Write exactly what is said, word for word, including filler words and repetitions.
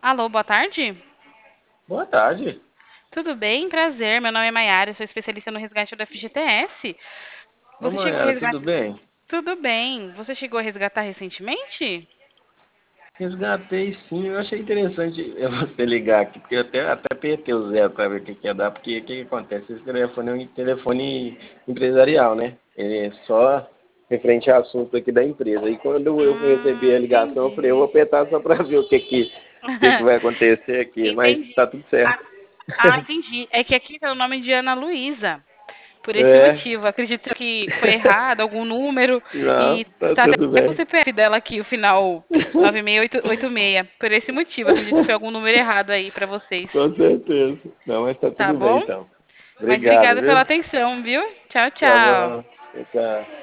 Alô, boa tarde. Boa tarde. Tudo bem? Prazer. Meu nome é Maiara, eu sou especialista no resgate do F G T S. Ô, Você chegou a Mayara, tudo resgatar? bem? Tudo bem. Você chegou a resgatar recentemente? Resgatei sim, eu achei interessante eu você ligar aqui, porque eu até, até apertei o zero para ver o que, que ia dar, porque o que, que acontece? Esse telefone é um telefone empresarial, né? Ele é só referente a assunto aqui da empresa. E quando eu recebi Hum, a ligação, eu falei, eu vou entendi. apertar só para ver o que, que, o que, que vai acontecer aqui, mas Entendi. tá tudo Ah, certo. ah, entendi. É que aqui tá o nome de Ana Luísa. Por esse É, motivo, acredito que foi errado algum número não, e tá tá até tudo com o bem. C P F dela aqui, o final nove seis oito oito seis. Por esse motivo, acredito que foi algum número errado aí pra vocês. Com certeza. Não, mas tá Tá tudo bem bom? então. Mas Obrigado, obrigada pela viu? atenção, viu? Tchau, Tá tchau. bom. Tchau.